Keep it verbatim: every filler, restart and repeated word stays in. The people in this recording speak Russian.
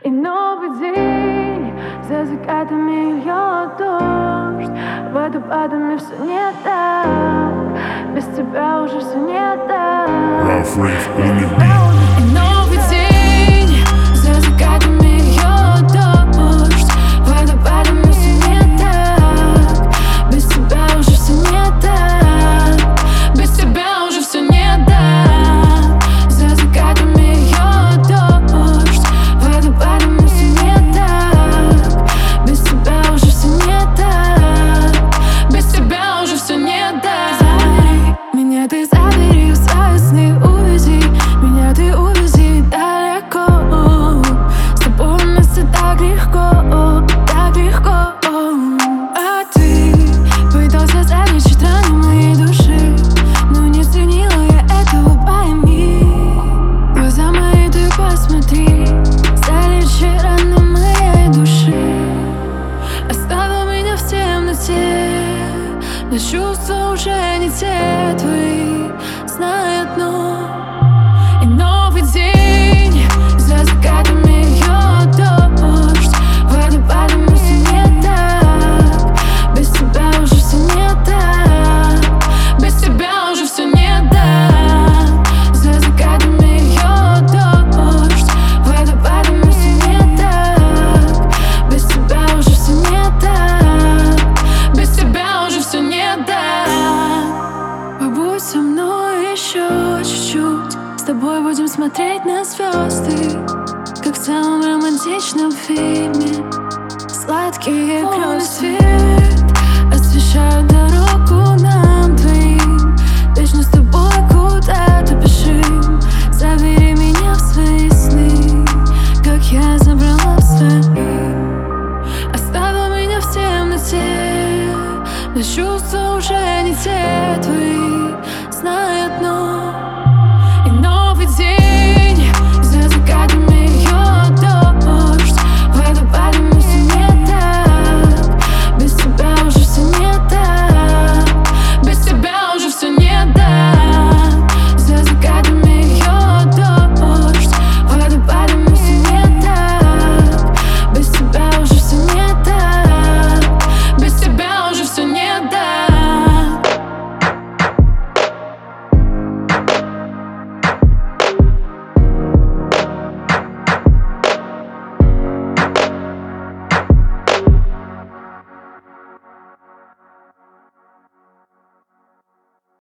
И новый день, за закатами льет дождь, водопадами все не так, без тебя уже все не так. И новый день, за закатами льет дождь, водопадами все не так, без тебя уже все не так, без тебя уже все не так. За закатами льет дождь, водопадами все не так, без тебя уже все не так, без тебя уже все не так. Забери меня, ты забери в свои сны, увези меня, ты увези далеко. С тобой вместе так легко, так легко. А ты пытался залечить раны моей души, но не ценила я этого, пойми. Глаза мои ты посмотри, залечи раны моей души. Оставил меня в темноте, но чувства уже не те твои, знай одно. И новый день, за закатами льет дождь, водопадами все не так, без тебя уже все не так, без тебя уже все не так. За закатами льет дождь, водопадами все не так, без тебя уже все не так, без тебя уже все не так. Побудь со мной еще чуть-чуть, с тобой будем смотреть на звезды, как в самом романтичном фильме. Сладкие грезы.